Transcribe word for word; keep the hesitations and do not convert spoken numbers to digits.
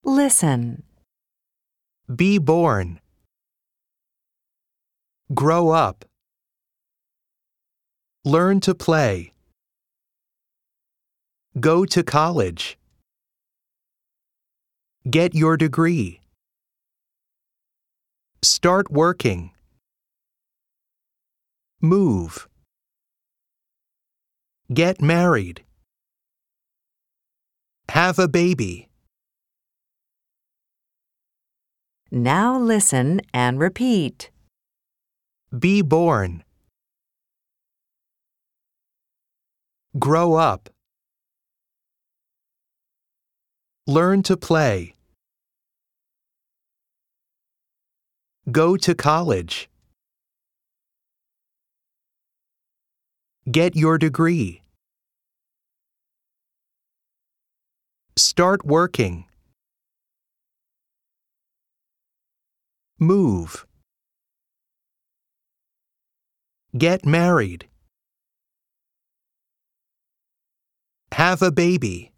Listen. Be born. Grow up. Learn to play. Go to college. Get your degree. Start working. Move. Get married. Have a baby. Now listen and repeat. Be born. Grow up. Learn to play. Go to college. Get your degree. Start working. Move. Get married. Have a baby.